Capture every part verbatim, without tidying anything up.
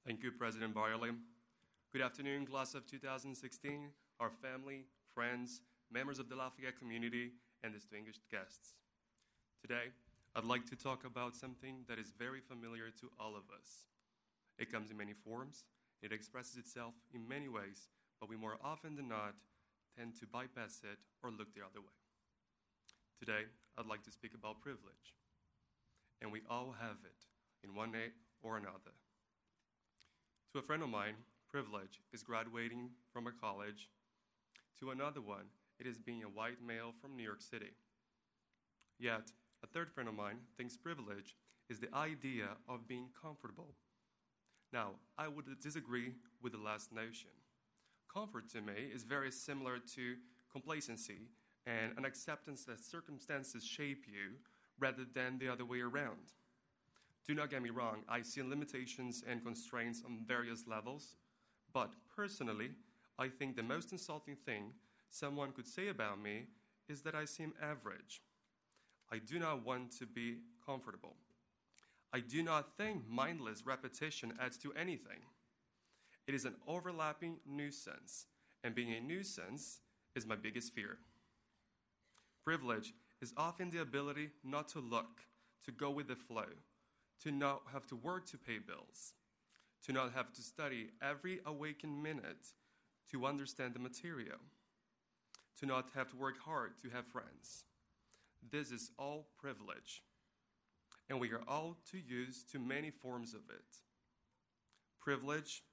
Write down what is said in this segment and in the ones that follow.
Thank you, President Barley. Good afternoon, class of two thousand sixteen, our family, friends, members of the Lafayette community, and distinguished guests. Today, I'd like to talk about something that is very familiar to all of us. It comes in many forms, it expresses itself in many ways, but we more often than not tend to bypass it or look the other way. Today, I'd like to speak about privilege. And we all have it in one way or another. To a friend of mine, privilege is graduating from a college. To another one, it is being a white male from New York City. Yet, a third friend of mine thinks privilege is the idea of being comfortable. Now, I would disagree with the last notion. Comfort to me is very similar to complacency and an acceptance that circumstances shape you rather than the other way around. Do not get me wrong, I see limitations and constraints on various levels, but personally, I think the most insulting thing someone could say about me is that I seem average. I do not want to be comfortable. I do not think mindless repetition adds to anything. It is an overlapping nuisance, and being a nuisance is my biggest fear. Privilege is often the ability not to look, to go with the flow, to not have to work to pay bills, to not have to study every awakened minute to understand the material, to not have to work hard to have friends. This is all privilege, and we are all too used to many forms of it. Privilege,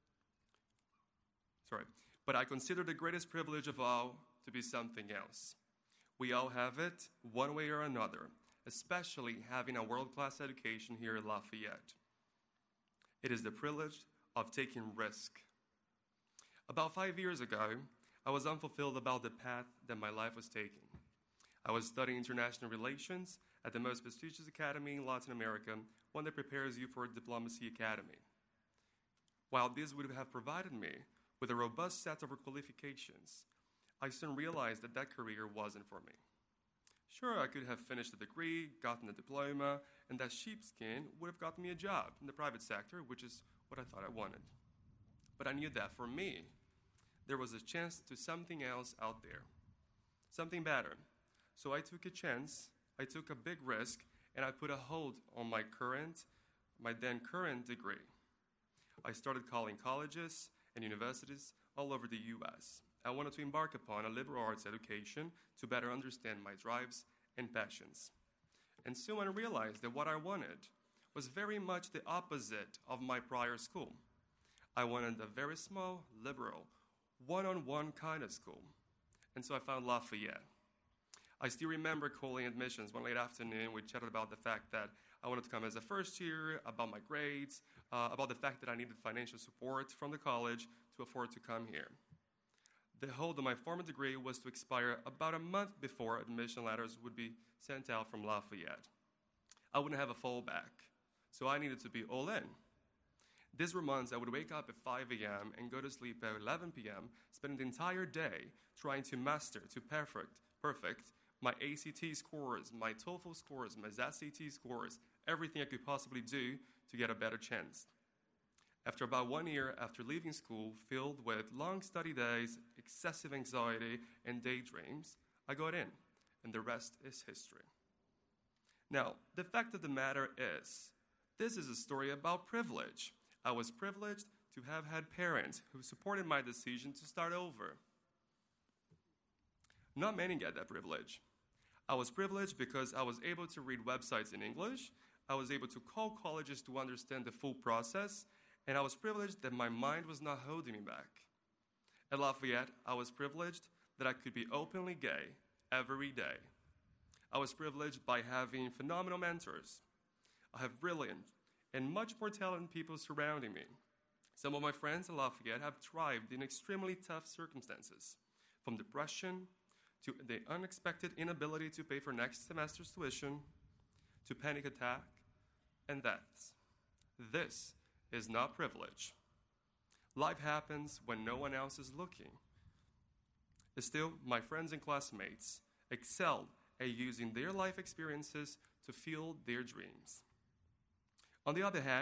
sorry, but I consider the greatest privilege of all to be something else. We all have it, one way or another, especially having a world-class education here at Lafayette. It is the privilege of taking risk. About five years ago, I was unfulfilled about the path that my life was taking. I was studying international relations at the most prestigious academy in Latin America, one that prepares you for a diplomacy academy. While this would have provided me with a robust set of qualifications, I soon realized that that career wasn't for me. Sure, I could have finished a degree, gotten a diploma, and that sheepskin would have gotten me a job in the private sector, which is what I thought I wanted. But I knew that for me, there was a chance to something else out there, something better. So I took a chance, I took a big risk, and I put a hold on my current, my then current degree. I started calling colleges and universities all over the U S I wanted to embark upon a liberal arts education to better understand my drives and passions. And soon I realized that what I wanted was very much the opposite of my prior school. I wanted a very small, liberal, one-on-one kind of school. And so I found Lafayette. I still remember calling admissions one late afternoon. We chatted about the fact that I wanted to come as a first year, about my grades, uh, about the fact that I needed financial support from the college to afford to come here. The hold of my former degree was to expire about a month before admission letters would be sent out from Lafayette. I wouldn't have a fallback, so I needed to be all in. These were months I would wake up at five a.m. and go to sleep at eleven p.m., spending the entire day trying to master, to perfect, perfect my A C T scores, my TOEFL scores, my S A T scores, everything I could possibly do to get a better chance. After about one year after leaving school, filled with long study days, excessive anxiety, and daydreams, I got in, and the rest is history. Now, the fact of the matter is, this is a story about privilege. I was privileged to have had parents who supported my decision to start over. Not many get that privilege. I was privileged because I was able to read websites in English, I was able to call colleges to understand the full process, and I was privileged that my mind was not holding me back. At Lafayette, I was privileged that I could be openly gay every day. I was privileged by having phenomenal mentors. I have brilliant and much more talented people surrounding me. Some of my friends at Lafayette have thrived in extremely tough circumstances, from depression to the unexpected inability to pay for next semester's tuition, to panic attack and deaths. This is not privilege. Life happens when no one else is looking. Still, my friends and classmates excelled at using their life experiences to fuel their dreams. On the other hand,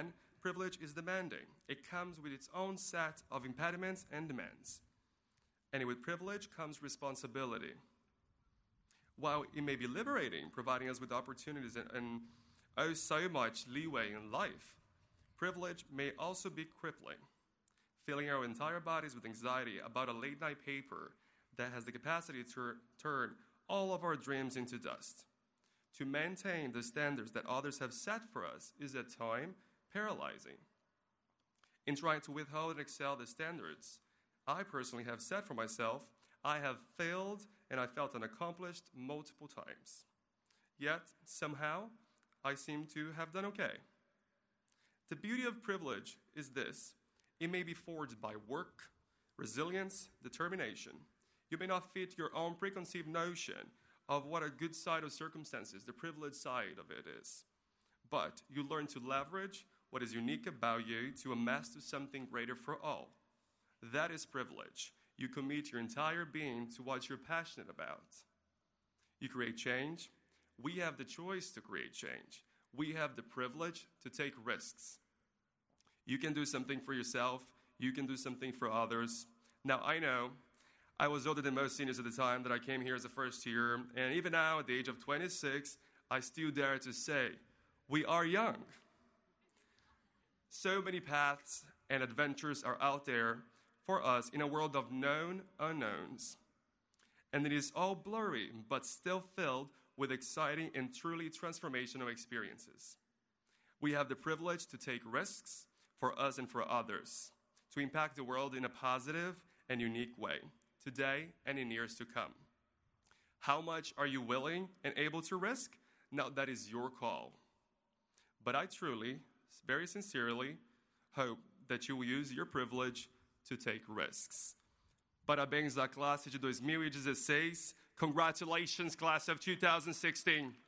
privilege is demanding. It comes with its own set of impediments and demands. And with privilege comes responsibility. While it may be liberating, providing us with opportunities and, and oh, so much leeway in life, privilege may also be crippling, filling our entire bodies with anxiety about a late-night paper that has the capacity to turn all of our dreams into dust. To maintain the standards that others have set for us is at times paralyzing. In trying to withhold and excel the standards I personally have set for myself, I have failed and I felt unaccomplished multiple times. Yet, somehow, I seem to have done okay. The beauty of privilege is this: it may be forged by work, resilience, determination. You may not fit your own preconceived notion of what a good side of circumstances, the privileged side of it is. But you learn to leverage what is unique about you to amass to something greater for all. That is privilege. You commit your entire being to what you're passionate about. You create change. We have the choice to create change. We have the privilege to take risks. You can do something for yourself. You can do something for others. Now, I know I was older than most seniors at the time that I came here as a first year, and even now, at the age of twenty-six, I still dare to say, we are young. So many paths and adventures are out there for us in a world of known unknowns. And it is all blurry, but still filled with exciting and truly transformational experiences. We have the privilege to take risks for us and for others, to impact the world in a positive and unique way, today and in years to come. How much are you willing and able to risk? Now, that is your call. But I truly, very sincerely, hope that you will use your privilege to take risks. Parabéns à classe de dois mil e dezesseis. Congratulations, class of two thousand sixteen.